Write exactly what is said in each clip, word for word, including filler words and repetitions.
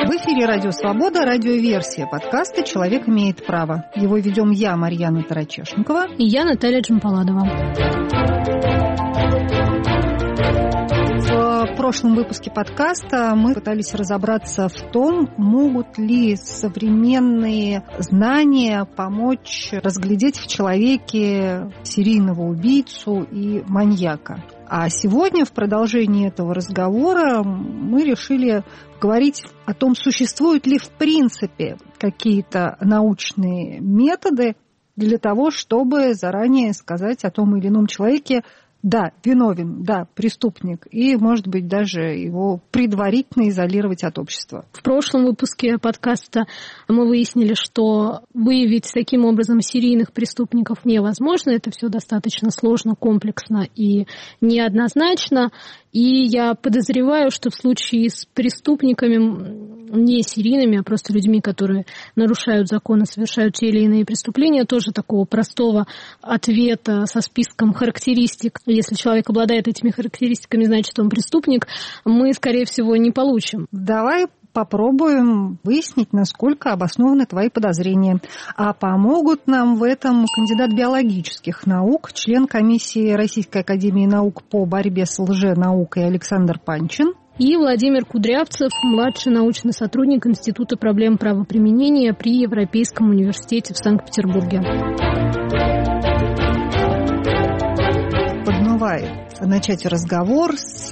В эфире «Радио Свобода», радиоверсия подкаста «Человек имеет право». Его ведем я, Марьяна Тарачешникова. И я, Наталья Джампаладова. В прошлом выпуске подкаста мы пытались разобраться в том, могут ли современные знания помочь разглядеть в человеке серийного убийцу и маньяка. А сегодня в продолжении этого разговора мы решили поговорить о том, существуют ли в принципе какие-то научные методы для того, чтобы заранее сказать о том или ином человеке: да, виновен, да, преступник, и, может быть, даже его предварительно изолировать от общества. В прошлом выпуске подкаста мы выяснили, что выявить таким образом серийных преступников невозможно. Это все достаточно сложно, комплексно и неоднозначно. И я подозреваю, что в случае с преступниками, не серийными, а просто людьми, которые нарушают законы, совершают те или иные преступления, тоже такого простого ответа со списком характеристик, если человек обладает этими характеристиками, значит, он преступник, мы, скорее всего, не получим. Давай попробуем выяснить, насколько обоснованы твои подозрения. А помогут нам в этом кандидат биологических наук, член комиссии Российской академии наук по борьбе с лженаукой Александр Панчин. И Владимир Кудрявцев, младший научный сотрудник Института проблем правоприменения при Европейском университете в Санкт-Петербурге. Подмывает начать разговор с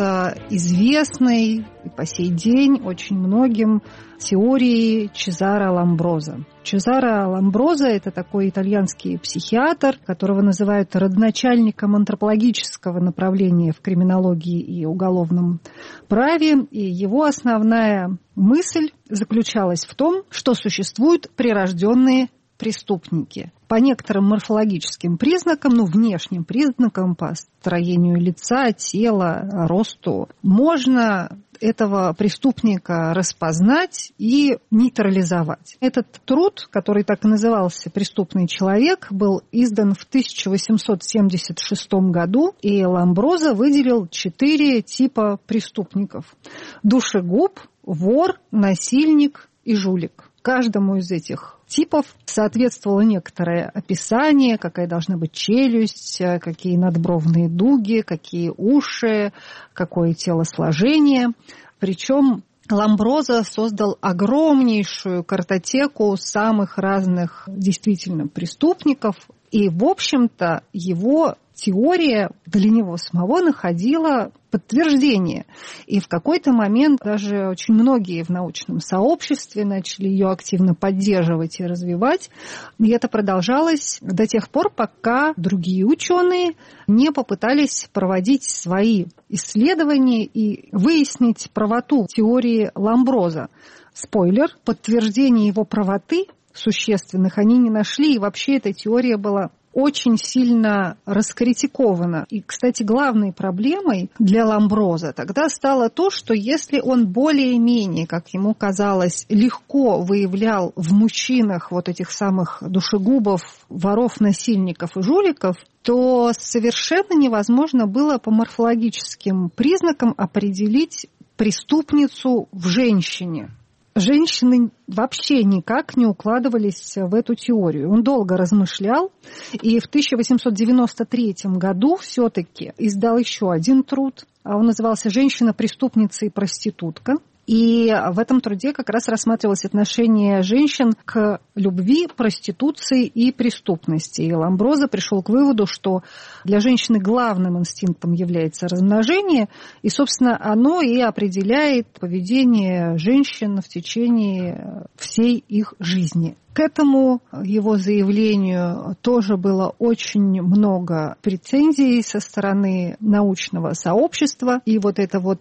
известной и по сей день очень многим теорией Чезаро Ломброзо. Чезаро Ломброзо – это такой итальянский психиатр, которого называют родоначальником антропологического направления в криминологии и уголовном праве. И его основная мысль заключалась в том, что существуют прирожденные преступники. По некоторым морфологическим признакам, ну, внешним признакам, по строению лица, тела, росту, можно этого преступника распознать и нейтрализовать. Этот труд, который так и назывался «Преступный человек», был издан в тысяча восемьсот семьдесят шестом году, и Ломброзо выделил четыре типа преступников: душегуб, вор, насильник и жулик. Каждому из этих типов соответствовало некоторое описание, какая должна быть челюсть, какие надбровные дуги, какие уши, какое телосложение. Причем Ломброзо создал огромнейшую картотеку самых разных действительно преступников, и, в общем-то, его теория для него самого находила подтверждение. И в какой-то момент даже очень многие в научном сообществе начали ее активно поддерживать и развивать. И это продолжалось до тех пор, пока другие ученые не попытались проводить свои исследования и выяснить правоту теории Ломброзо. Спойлер, подтверждения его правоты существенных они не нашли, и вообще эта теория была очень сильно раскритикована. И, кстати, главной проблемой для Ломброзо тогда стало то, что если он более-менее, как ему казалось, легко выявлял в мужчинах вот этих самых душегубов, воров, насильников и жуликов, то совершенно невозможно было по морфологическим признакам определить преступницу в женщине. Женщины вообще никак не укладывались в эту теорию. Он долго размышлял, и в тысяча восемьсот девяносто третьем году все-таки издал еще один труд. Он назывался «Женщина-преступница и проститутка». И в этом труде как раз рассматривалось отношение женщин к любви, проституции и преступности. И Ломброзо пришел к выводу, что для женщины главным инстинктом является размножение, и, собственно, оно и определяет поведение женщин в течение всей их жизни. К этому его заявлению тоже было очень много претензий со стороны научного сообщества. И вот эта вот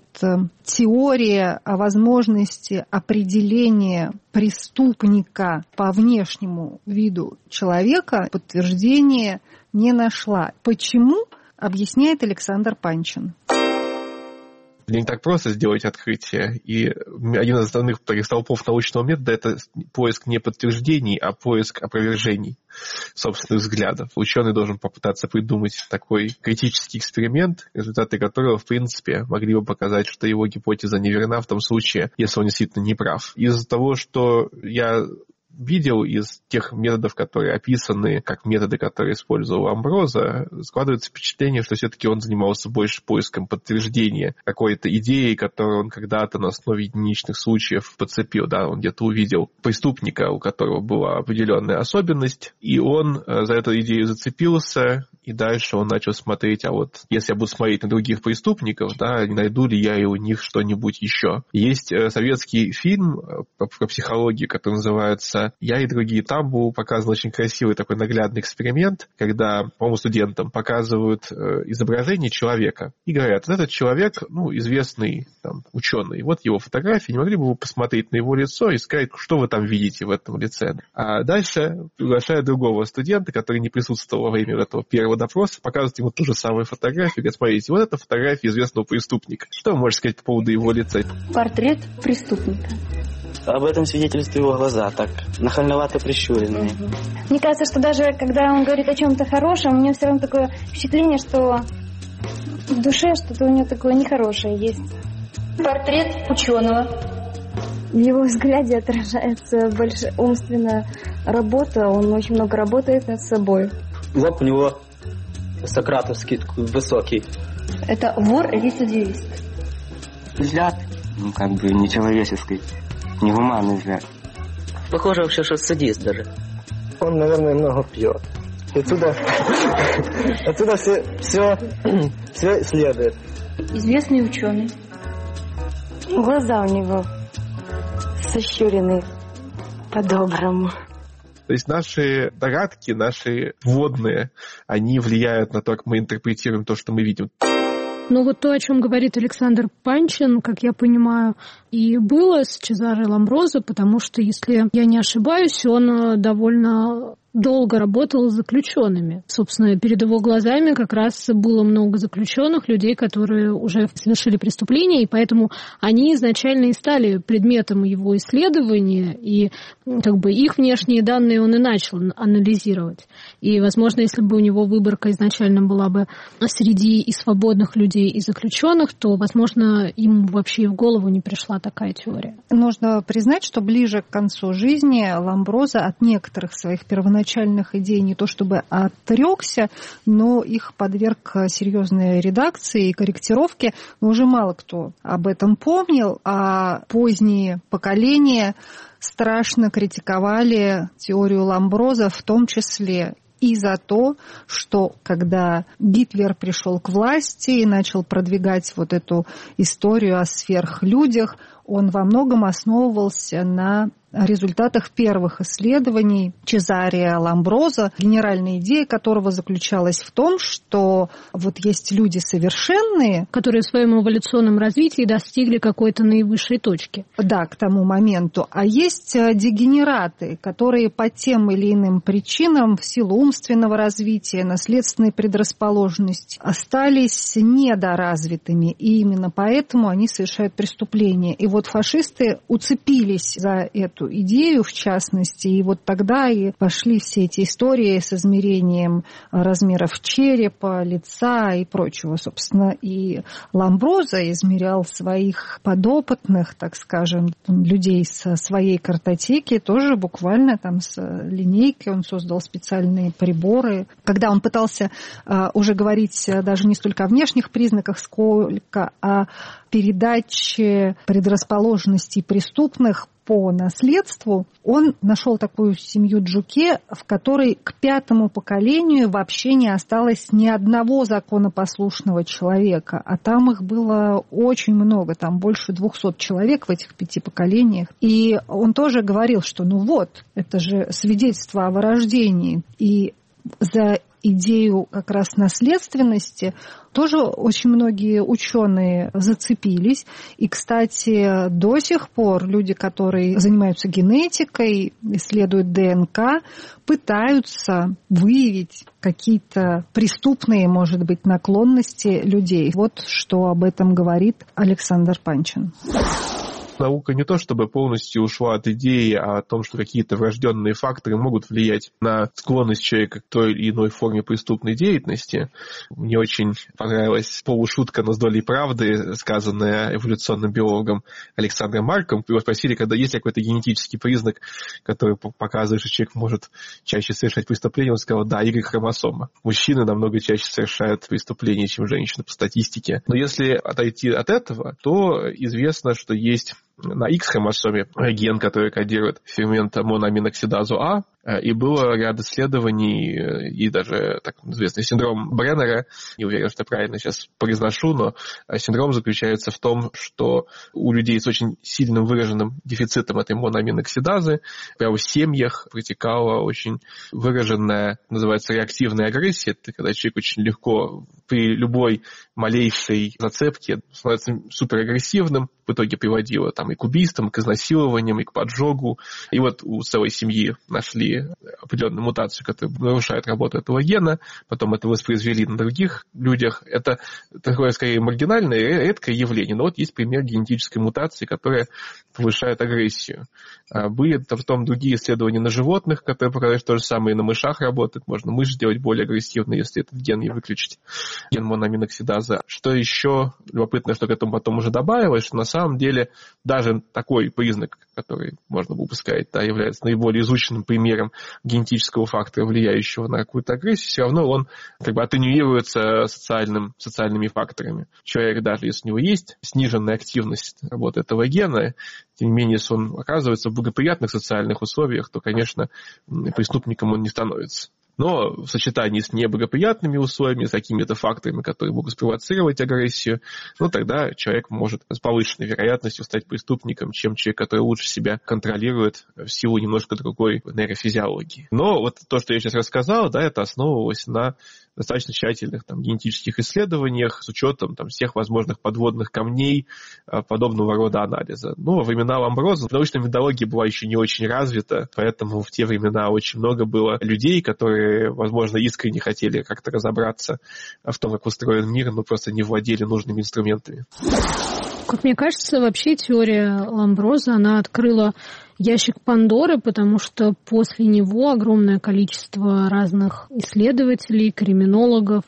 теория о возможности определения преступника по внешнему виду человека подтверждения не нашла. Почему, объясняет Александр Панчин. Не так просто сделать открытие. И один из основных столпов научного метода – это поиск не подтверждений, а поиск опровержений собственных взглядов. Ученый должен попытаться придумать такой критический эксперимент, результаты которого, в принципе, могли бы показать, что его гипотеза неверна в том случае, если он действительно не прав. Из-за того, что я видел из тех методов, которые описаны как методы, которые использовал Ламброза, складывается впечатление, что все-таки он занимался больше поиском подтверждения какой-то идеи, которую он когда-то на основе единичных случаев подцепил. Да, он где-то увидел преступника, у которого была определенная особенность, и он за эту идею зацепился, и дальше он начал смотреть, а вот если я буду смотреть на других преступников, да, не найду ли я и у них что-нибудь еще. Есть советский фильм про психологию, который называется «Я и другие». Там был показан очень красивый такой наглядный эксперимент, когда, по-моему, студентам показывают изображение человека и говорят, вот этот человек, ну, известный там, ученый, вот его фотографии, не могли бы вы посмотреть на его лицо и сказать, что вы там видите в этом лице. А дальше приглашают другого студента, который не присутствовал во время этого первого допроса, показывают ему ту же самую фотографию, говорят, смотрите, вот это фотография известного преступника. Что вы можете сказать по поводу его лица? Портрет преступника. Об этом свидетельствуют его глаза, так нахальновато прищуренные. Угу. Мне кажется, что даже когда он говорит о чем-то хорошем, у него все равно такое впечатление, что в душе что-то у него такое нехорошее есть. Портрет ученого. В его взгляде отражается большая умственная работа, он очень много работает над собой. Лоб у него сократовский, такой высокий. Это вор или рецидивист? Взгляд, ну, как бы нечеловеческий, негуманный взгляд. Похоже вообще, что садист даже. Он, наверное, много пьет. И отсюда, отсюда все, все, все следует. Известный ученый. Глаза у него сощурены по-доброму. То есть наши догадки, наши вводные, они влияют на то, как мы интерпретируем то, что мы видим. Ну вот то, о чем говорит Александр Панчин, как я понимаю, и было с Чезаре Ламброзо, потому что, если я не ошибаюсь, он довольно долго работал с заключенными. Собственно, перед его глазами как раз было много заключенных, людей, которые уже совершили преступления, и поэтому они изначально и стали предметом его исследования, и как бы их внешние данные он и начал анализировать. И, возможно, если бы у него выборка изначально была бы среди и свободных людей, и заключенных, то, возможно, ему вообще и в голову не пришла такая теория. Нужно признать, что ближе к концу жизни Ламброзо от некоторых своих первоначальных начальных идей не то чтобы отрекся, но их подверг серьезной редакции и корректировке. Но уже мало кто об этом помнил, а поздние поколения страшно критиковали теорию Ламброзо, в том числе и за то, что когда Гитлер пришел к власти и начал продвигать вот эту историю о сверхлюдях, он во многом основывался на результатах первых исследований Чезаре Ламброзо, генеральная идея которого заключалась в том, что вот есть люди совершенные, которые в своем эволюционном развитии достигли какой-то наивысшей точки. Да, к тому моменту. А есть дегенераты, которые по тем или иным причинам, в силу умственного развития, наследственной предрасположенности, остались недоразвитыми. И именно поэтому они совершают преступления. И вот фашисты уцепились за эту идею, в частности, и вот тогда и пошли все эти истории с измерением размеров черепа, лица и прочего, собственно. И Ламброзо измерял своих подопытных, так скажем, людей со своей картотеки, тоже буквально там с линейки. Он создал специальные приборы. Когда он пытался а, уже говорить даже не столько о внешних признаках, сколько о передаче предрасположенностей преступных по наследству, он нашел такую семью Джуке, в которой к пятому поколению вообще не осталось ни одного законопослушного человека, а там их было очень много, там больше двухсот человек в этих пяти поколениях. И он тоже говорил, что ну вот, это же свидетельство о вырождении. И за идею как раз наследственности тоже очень многие ученые зацепились. И, кстати, до сих пор люди, которые занимаются генетикой, исследуют ДНК, пытаются выявить какие-то преступные, может быть, наклонности людей. Вот что об этом говорит Александр Панчин. Наука не то чтобы полностью ушла от идеи о том, что какие-то врожденные факторы могут влиять на склонность человека к той или иной форме преступной деятельности. Мне очень понравилась полушутка, но с долей правды, сказанная эволюционным биологом Александром Марком. Его спросили, когда есть ли какой-то генетический признак, который показывает, что человек может чаще совершать преступления. Он сказал, да, Y-хромосома. Мужчины намного чаще совершают преступления, чем женщины по статистике. Но если отойти от этого, то известно, что есть на X-хромосоме ген, который кодирует фермент моноаминоксидазу А, и было ряд исследований, и даже так известный синдром Бреннера, не уверен, что правильно сейчас произношу, но синдром заключается в том, что у людей с очень сильным выраженным дефицитом этой моноаминоксидазы прямо в семьях протекала очень выраженная, называется, реактивная агрессия. Это когда человек очень легко при любой малейшей зацепке становится суперагрессивным, в итоге приводило там и к убийствам, и к изнасилованиям, и к поджогу. И вот у целой семьи нашли определенную мутацию, которая нарушает работу этого гена, потом это воспроизвели на других людях. Это такое, скорее, маргинальное и редкое явление, но вот есть пример генетической мутации, которая повышает агрессию. Были потом другие исследования на животных, которые показали, что то же самое и на мышах работает. Можно мышь сделать более агрессивной, если этот ген не выключить, ген моноаминоксидазы. Что еще любопытно, что к этому потом уже добавилось, что на самом деле даже такой признак, который можно было бы сказать, да, является наиболее изученным примером генетического фактора, влияющего на какую-то агрессию, все равно он как бы атенюируется социальным, социальными факторами. Человек, даже если у него есть сниженная активность работы этого гена, тем не менее, если он оказывается в благоприятных социальных условиях, то, конечно, преступником он не становится. Но в сочетании с неблагоприятными условиями, с какими-то факторами, которые могут спровоцировать агрессию, ну, тогда человек может с повышенной вероятностью стать преступником, чем человек, который лучше себя контролирует в силу немножко другой нейрофизиологии. Но вот то, что я сейчас рассказал, да, это основывалось на достаточно тщательных там, генетических исследованиях с учетом там, всех возможных подводных камней подобного рода анализа. Но во времена Ламброза научная методология была еще не очень развита, поэтому в те времена очень много было людей, которые, возможно, искренне хотели как-то разобраться в том, как устроен мир, но просто не владели нужными инструментами. Как мне кажется, вообще теория Ламброза, она открыла ящик Пандоры, потому что после него огромное количество разных исследователей, криминологов,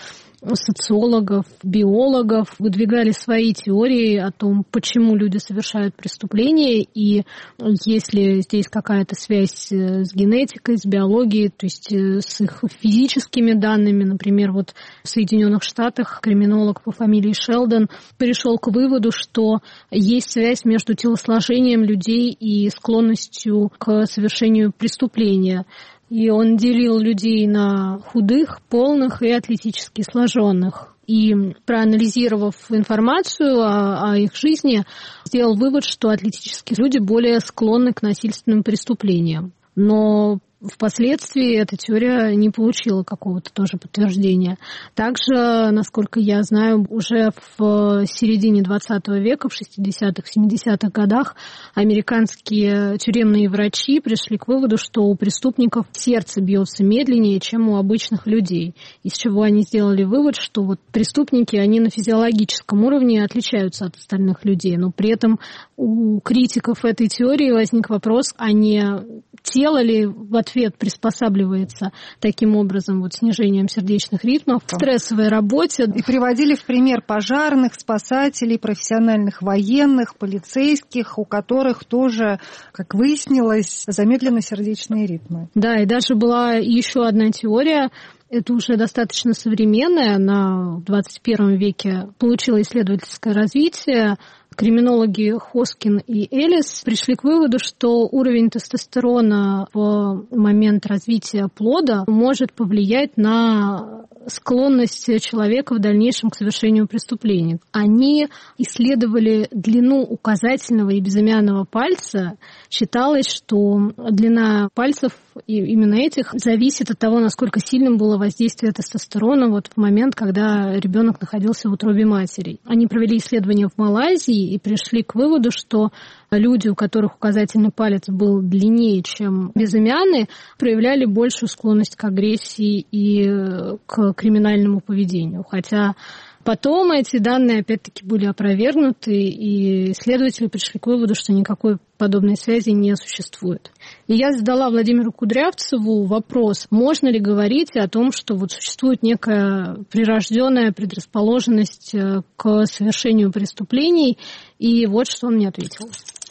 социологов, биологов выдвигали свои теории о том, почему люди совершают преступления, и есть ли здесь какая-то связь с генетикой, с биологией, то есть с их физическими данными. Например, вот в Соединенных Штатах криминолог по фамилии Шелдон пришел к выводу, что есть связь между телосложением людей и склонностью к совершению преступления. И он делил людей на худых, полных и атлетически сложенных. И проанализировав информацию о, о их жизни, сделал вывод, что атлетические люди более склонны к насильственным преступлениям. Но впоследствии эта теория не получила какого-то тоже подтверждения. Также, насколько я знаю, уже в середине двадцатого века, в шестидесятых, семидесятых годах, американские тюремные врачи пришли к выводу, что у преступников сердце бьется медленнее, чем у обычных людей. Из чего они сделали вывод, что вот преступники, они на физиологическом уровне отличаются от остальных людей. Но при этом у критиков этой теории возник вопрос, а не тело ли в ответ приспосабливается таким образом, вот снижением сердечных ритмов в стрессовой работе. И приводили в пример пожарных, спасателей, профессиональных военных, полицейских, у которых тоже, как выяснилось, замедлены сердечные ритмы. Да, и даже была еще одна теория, это уже достаточно современная, она в двадцать первом веке получила исследовательское развитие. Криминологи Хоскин и Эллис пришли к выводу, что уровень тестостерона в момент развития плода может повлиять на склонность человека в дальнейшем к совершению преступлений. Они исследовали длину указательного и безымянного пальца. Считалось, что длина пальцев и именно этих зависит от того, насколько сильным было воздействие тестостерона вот в момент, когда ребенок находился в утробе матери. Они провели исследование в Малайзии и пришли к выводу, что люди, у которых указательный палец был длиннее, чем безымянный, проявляли большую склонность к агрессии и к криминальному поведению. Хотя потом эти данные, опять-таки, были опровергнуты, и исследователи пришли к выводу, что никакой подобной связи не существует. И я задала Владимиру Кудрявцеву вопрос, можно ли говорить о том, что вот существует некая прирожденная предрасположенность к совершению преступлений, и вот что он мне ответил.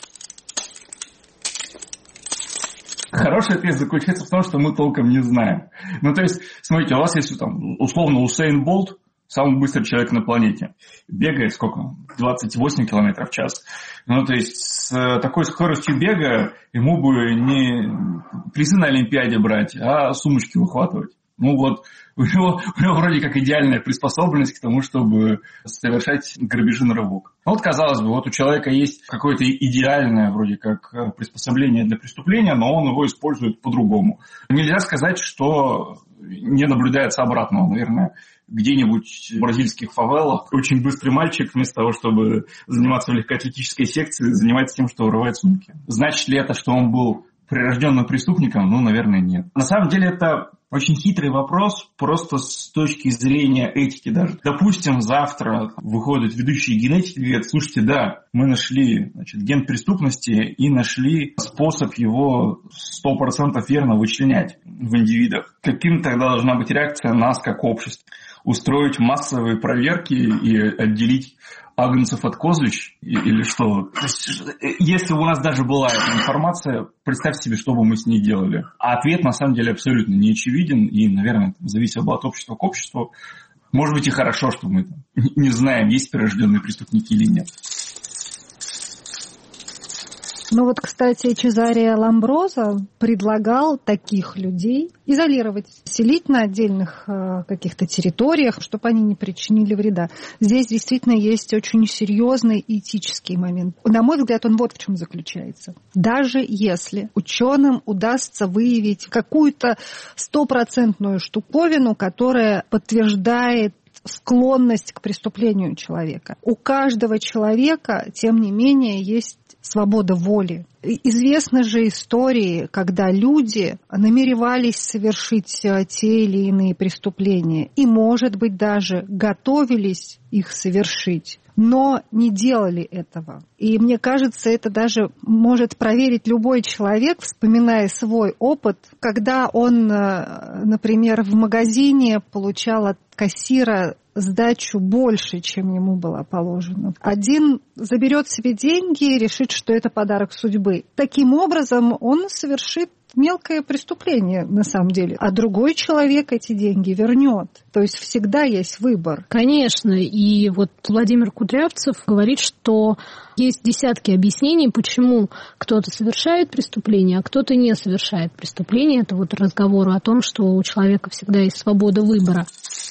Хороший ответ заключается в том, что мы толком не знаем. Ну, то есть, смотрите, у вас есть там, условно Усейн Болт, самый быстрый человек на планете. Бегает сколько? двадцать восемь километров в час. Ну, то есть, с такой скоростью бега ему бы не призы на Олимпиаде брать, а сумочки выхватывать. Ну, вот, у него, у него вроде как идеальная приспособленность к тому, чтобы совершать грабежи на рывок. Вот, казалось бы, вот у человека есть какое-то идеальное вроде как приспособление для преступления, но он его использует по-другому. Нельзя сказать, что не наблюдается обратного, наверное. Где-нибудь в бразильских фавелах очень быстрый мальчик вместо того, чтобы заниматься в легкоатлетической секции, занимается тем, что вырывает сумки. Значит ли это, что он был прирожденным преступником? Ну, наверное, нет. На самом деле это очень хитрый вопрос, просто с точки зрения этики даже. Допустим, завтра выходит ведущий генетик и говорит, слушайте, да, мы нашли, значит, ген преступности и нашли способ его сто процентов верно вычленять в индивидах. Каким тогда должна быть реакция нас как общества? Устроить массовые проверки и отделить агнцев от козлищ или что? Если бы у нас даже была эта информация, представьте себе, что бы мы с ней делали. А ответ на самом деле абсолютно не очевиден и, наверное, зависит от общества к обществу. Может быть и хорошо, что мы не знаем, есть прирожденные преступники или нет. Ну вот, кстати, Чезаре Ламброзо предлагал таких людей изолировать, селить на отдельных э, каких-то территориях, чтобы они не причинили вреда. Здесь действительно есть очень серьезный этический момент. На мой взгляд, он вот в чем заключается. Даже если ученым удастся выявить какую-то стопроцентную штуковину, которая подтверждает склонность к преступлению человека, у каждого человека, тем не менее, есть свобода воли. Известны же истории, когда люди намеревались совершить те или иные преступления и, может быть, даже готовились их совершить, но не делали этого. И мне кажется, это даже может проверить любой человек, вспоминая свой опыт, когда он, например, в магазине получал от кассира сдачу больше, чем ему было положено. Один заберет себе деньги и решит, что это подарок судьбы. Таким образом, он совершит мелкое преступление на самом деле, а другой человек эти деньги вернет. То есть всегда есть выбор. Конечно, и вот Владимир Кудрявцев говорит, что есть десятки объяснений, почему кто-то совершает преступление, а кто-то не совершает преступление. Это вот разговор о том, что у человека всегда есть свобода выбора.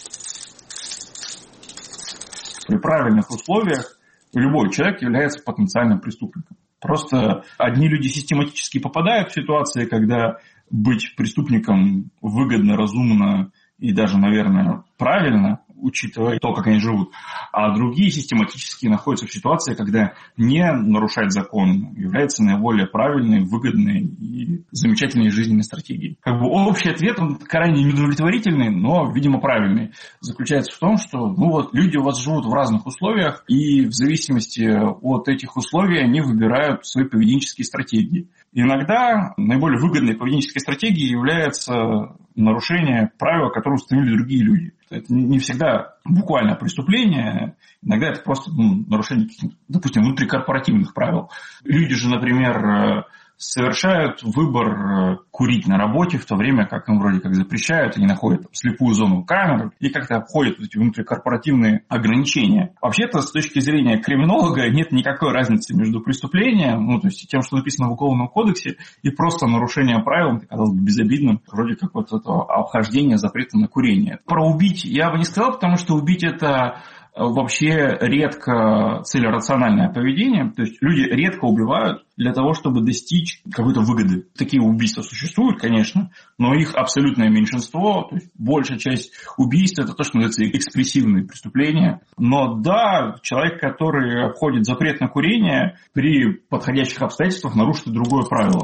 При правильных условиях любой человек является потенциальным преступником. Просто одни люди систематически попадают в ситуации, когда быть преступником выгодно, разумно и даже, наверное, правильно, учитывая то, как они живут. А другие систематически находятся в ситуации, когда не нарушать закон является наиболее правильной, выгодной и замечательной жизненной стратегией. Как бы общий ответ, он крайне неудовлетворительный, но, видимо, правильный. Заключается в том, что ну вот, люди у вас живут в разных условиях, и в зависимости от этих условий они выбирают свои поведенческие стратегии. Иногда наиболее выгодной поведенческой стратегией является нарушение правил, которые установили другие люди. Это не всегда буквально преступление, иногда это просто ну, нарушение каких-то, допустим, внутрикорпоративных правил. Люди же, например, совершают выбор курить на работе, в то время как им вроде как запрещают, они находят слепую зону камер и как-то обходят эти внутрикорпоративные ограничения. Вообще-то, с точки зрения криминолога, нет никакой разницы между преступлением, ну, то есть тем, что написано в Уголовном кодексе, и просто нарушением правил, казалось бы, безобидным, вроде как вот этого обхождения запрета на курение. Про убить я бы не сказал, потому что убить это вообще редко целерациональное поведение. То есть люди редко убивают для того, чтобы достичь какой-то выгоды. Такие убийства существуют, конечно, но их абсолютное меньшинство. То есть большая часть убийств – это то, что называется экспрессивные преступления. Но да, человек, который обходит запрет на курение, при подходящих обстоятельствах нарушит другое правило.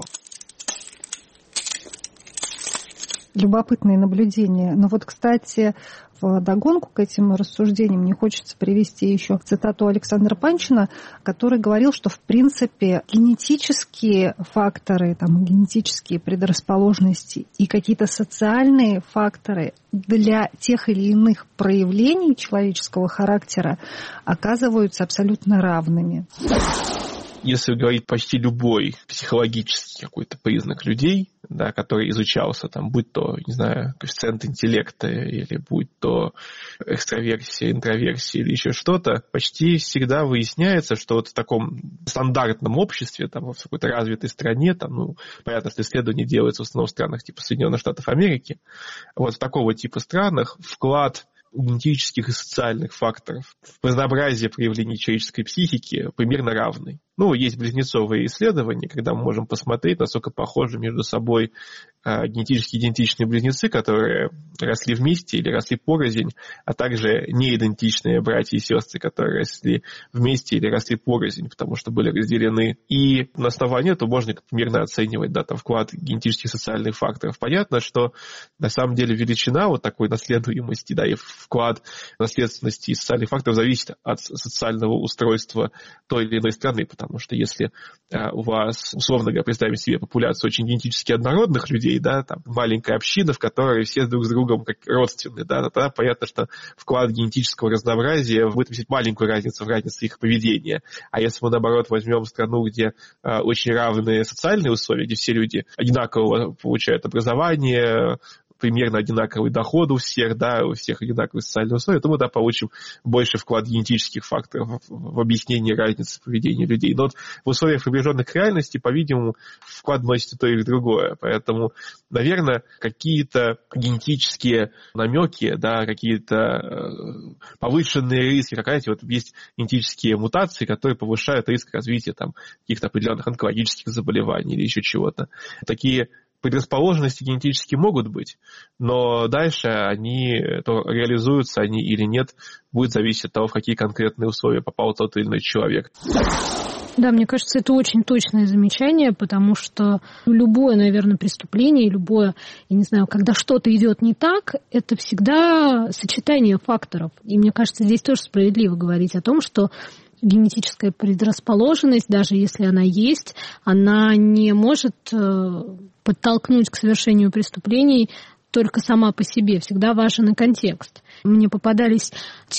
Любопытные наблюдения. Но вот, кстати, вдогонку к этим рассуждениям мне хочется привести еще цитату Александра Панчина, который говорил, что, в принципе, генетические факторы, там, генетические предрасположенности и какие-то социальные факторы для тех или иных проявлений человеческого характера оказываются абсолютно равными. Если говорить почти любой психологический какой-то признак людей, да, который изучался, там, будь то, не знаю, коэффициент интеллекта, или будь то экстраверсия, интроверсия или еще что-то, почти всегда выясняется, что вот в таком стандартном обществе, там, в какой-то развитой стране, там, ну, понятно, что исследования делаются в основном в странах типа Соединенных Штатов Америки, вот в такого типа странах вклад генетических и социальных факторов в разнообразие проявлений человеческой психики примерно равный. Ну, есть близнецовые исследования, когда мы можем посмотреть, насколько похожи между собой э, генетически идентичные близнецы, которые росли вместе или росли порознь, а также неидентичные братья и сестры, которые росли вместе или росли порознь, потому что были разделены. И на основании этого можно примерно оценивать, да, там, вклад генетических и социальных факторов. Понятно, что на самом деле величина вот такой наследуемости, да, и вклад наследственности и социальных факторов зависит от социального устройства той или иной страны, потому Потому что если а, у вас, условно говоря, представим себе популяцию очень генетически однородных людей, да, там маленькая община, в которой все друг с другом как родственны, да, тогда понятно, что вклад генетического разнообразия будет вносить маленькую разницу в разнице их поведения. А если мы, наоборот, возьмем страну, где а, очень равные социальные условия, где все люди одинаково получают образование, примерно одинаковый доход у всех, да, у всех одинаковые социальные условия, то мы, да, получим больше вклад генетических факторов в объяснение разницы поведения людей. Но вот в условиях приближенных к реальности, по-видимому, вклад вносит и то, и другое. Поэтому, наверное, какие-то генетические намеки, да, какие-то повышенные риски, какая-то вот есть генетические мутации, которые повышают риск развития там каких-то определенных онкологических заболеваний или еще чего-то. Такие предрасположенности генетически могут быть, но дальше они то реализуются они или нет, будет зависеть от того, в какие конкретные условия попал тот или иной человек. Да, мне кажется, это очень точное замечание, потому что любое, наверное, преступление, любое, я не знаю, когда что-то идет не так, это всегда сочетание факторов. И мне кажется, здесь тоже справедливо говорить о том, что генетическая предрасположенность, даже если она есть, она не может подтолкнуть к совершению преступлений только сама по себе. Всегда важен и контекст. Мне попадались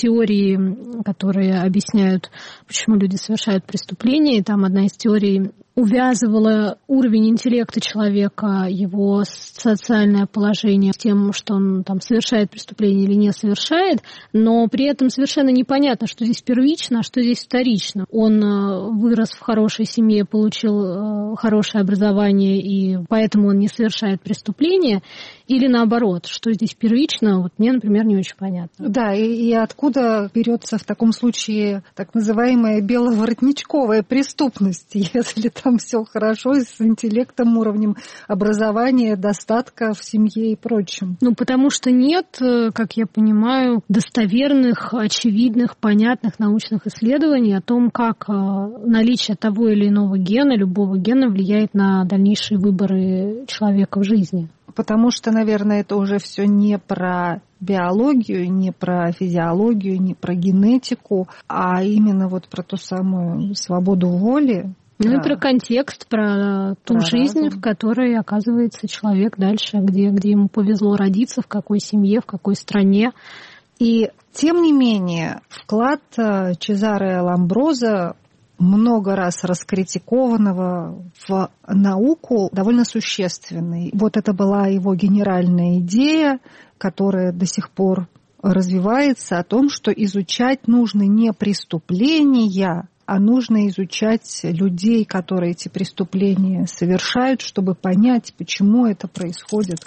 теории, которые объясняют, почему люди совершают преступления. И там одна из теорий увязывала уровень интеллекта человека, его социальное положение с тем, что он там совершает преступление или не совершает, но при этом совершенно непонятно, что здесь первично, а что здесь вторично. Он вырос в хорошей семье, получил хорошее образование, и поэтому он не совершает преступления, или наоборот, что здесь первично, вот мне, например, не очень понятно. Да, и, и откуда берется в таком случае так называемая беловоротничковая преступность, если там все хорошо и с интеллектом, уровнем образования, достатка в семье и прочем? Ну, потому что нет, как я понимаю, достоверных, очевидных, понятных научных исследований о том, как наличие того или иного гена, любого гена влияет на дальнейшие выборы человека в жизни. Потому что, наверное, это уже все не про биологию, не про физиологию, не про генетику, а именно вот про ту самую свободу воли. Ну да. И про контекст, про ту про жизнь, разум. В которой оказывается человек дальше, где, где ему повезло родиться, в какой семье, в какой стране. И тем не менее вклад Чезаре Ламброзо много раз раскритикованного в науку, довольно существенный. Вот это была его генеральная идея, которая до сих пор развивается, о том, что изучать нужно не преступления, а нужно изучать людей, которые эти преступления совершают, чтобы понять, почему это происходит.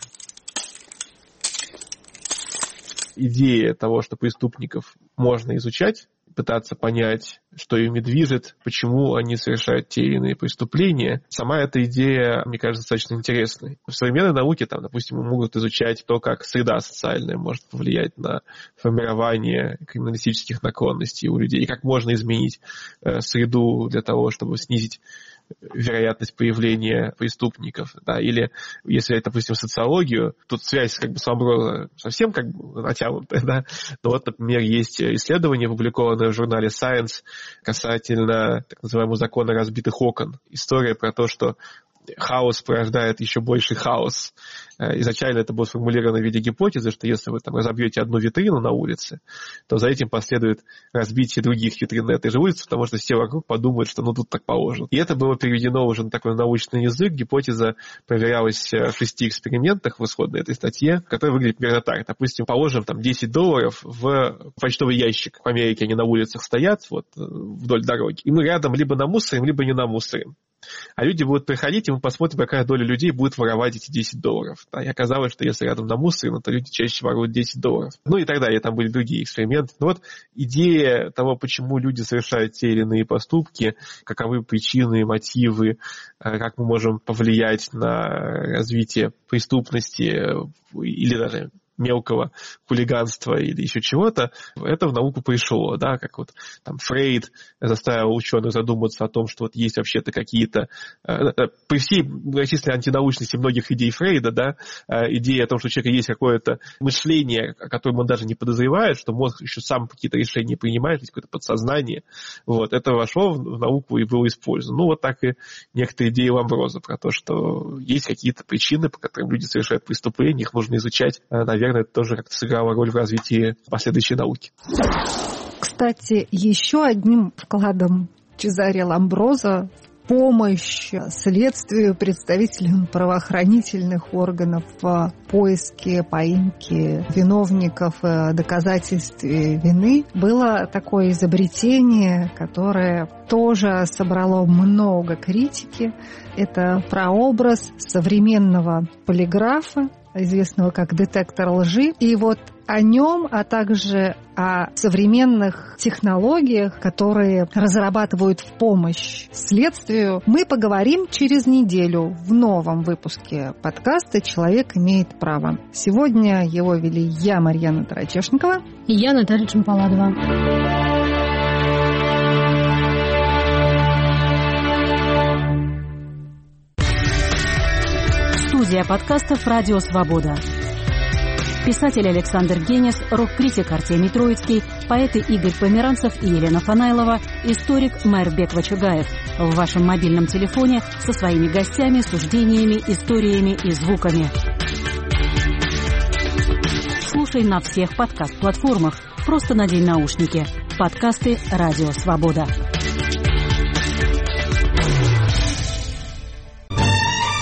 Идея того, что преступников можно изучать, пытаться понять, что ими движет, почему они совершают те или иные преступления. Сама эта идея, мне кажется, достаточно интересной. В современной науке, там, допустим, могут изучать то, как среда социальная может повлиять на формирование криминалистических наклонностей у людей, и как можно изменить э, среду для того, чтобы снизить вероятность появления преступников. Да? Или если, допустим, социологию, тут связь как бы с Ламброзо совсем как бы натянутая. Да? Но вот, например, есть исследование, опубликованное в журнале Science касательно так называемого закона разбитых окон. История про то, что хаос порождает еще больший хаос. Изначально это было сформулировано в виде гипотезы, что если вы там разобьете одну витрину на улице, то за этим последует разбитие других витрин на этой же улице, потому что все вокруг подумают, что ну тут так положено. И это было переведено уже на такой научный язык. Гипотеза проверялась в шести экспериментах в исходной этой статье, которая выглядит примерно так. Допустим, положим там десять долларов в почтовый ящик. В Америке они на улицах стоят вот, вдоль дороги. И мы рядом либо намусорим, либо не намусорим. А люди будут приходить, и мы посмотрим, какая доля людей будет воровать эти десять долларов. Да, и оказалось, что если рядом намусорено, то люди чаще воруют десять долларов. Ну и так далее. Там были другие эксперименты. Но вот идея того, почему люди совершают те или иные поступки, каковы причины, мотивы, как мы можем повлиять на развитие преступности или даже мелкого хулиганства или еще чего-то, это в науку пришло, да, как вот там Фрейд заставил ученых задуматься о том, что вот есть вообще-то какие-то, э, при всей многочисленной антинаучности многих идей Фрейда, да, э, идея о том, что у человека есть какое-то мышление, о котором он даже не подозревает, что мозг еще сам какие-то решения принимает, есть какое-то подсознание, вот, это вошло в, в науку и было использовано. Ну, вот так и некоторые идеи Ламброзо про то, что есть какие-то причины, по которым люди совершают преступления, их нужно изучать, э, наверное, это тоже как-то сыграло роль в развитии последующей науки. Кстати, еще одним вкладом Чезаре Ламброзо в помощь следствию, представителям правоохранительных органов в поиске, поимке виновников, доказательстве вины было такое изобретение, которое тоже собрало много критики. Это прообраз современного полиграфа, известного как детектор лжи. И вот о нем, а также о современных технологиях, которые разрабатывают в помощь следствию, мы поговорим через неделю в новом выпуске подкаста «Человек имеет право». Сегодня его вели я, Марьяна Тарачешникова. И я, Наталья Джампаладова. Студия подкастов «Радио Свобода». Писатель Александр Генис, рок-критик Артемий Троицкий, поэты Игорь Померанцев и Елена Фанаилова, историк Майрбек Вачугаев. В вашем мобильном телефоне со своими гостями, суждениями, историями и звуками. Слушай на всех подкаст-платформах. Просто надень наушники. Подкасты «Радио Свобода».